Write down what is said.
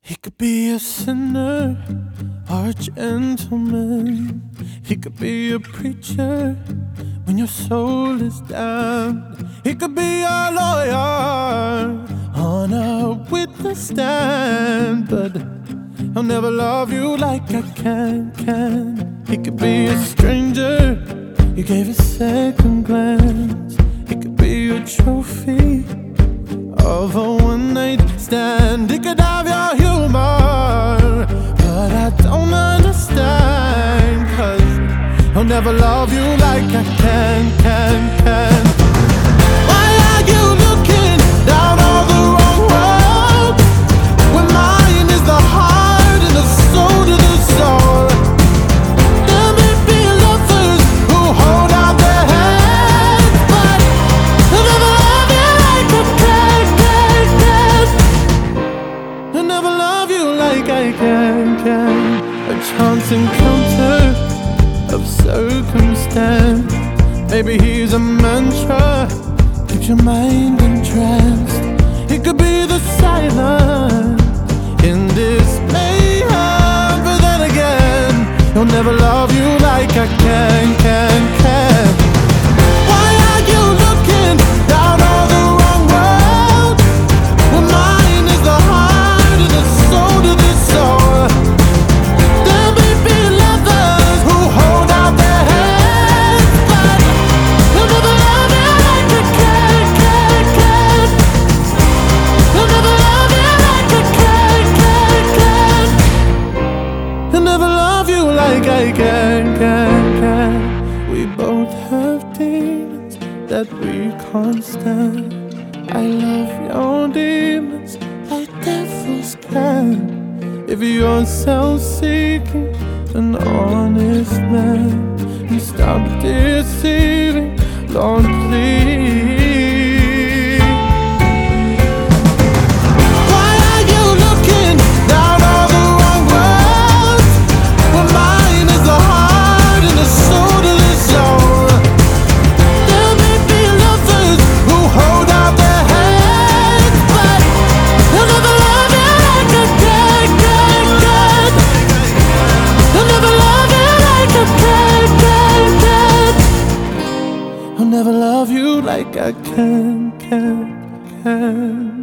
He could be a sinner or a gentleman. He could be a preacher when your soul is damned. He could be a lawyer on a witness stand, but he'll never love you like I can. He could be a stranger you gave a second glance. He could be a trophy of a one-night stand. He could have your humor, but I don't understand, 'cause he'll never love you like I can. Why are you looking down all the wrong road, when mine is the heart and the soul to the soul? There may be lovers who hold out their hands, but they'll never love you like I can. They'll never love you like I can. A chance encounter of circumstance. Maybe he's a mantra, keeps your mind entranced. He could be the silence in this mayhem, but then again, he'll never love you like I can. Why are you looking down all the wrong road, when mine is the heart and the soul to the soul? There may be lovers who hold out their hands, but they'll never love you like I can. They'll never love you like I can. They'll never love you like I can. We both have demons that we can't stand. I love your demons like devils can. If you're self-seeking, an honest man, and stop deceiving, Lord, please. Why are you looking down all the wrong roads, when mine is the heart and the soul to the soul? There may be lovers who hold out their hands, but they'll never love you like I can. They'll never love you like I can. I'll never love you like I can.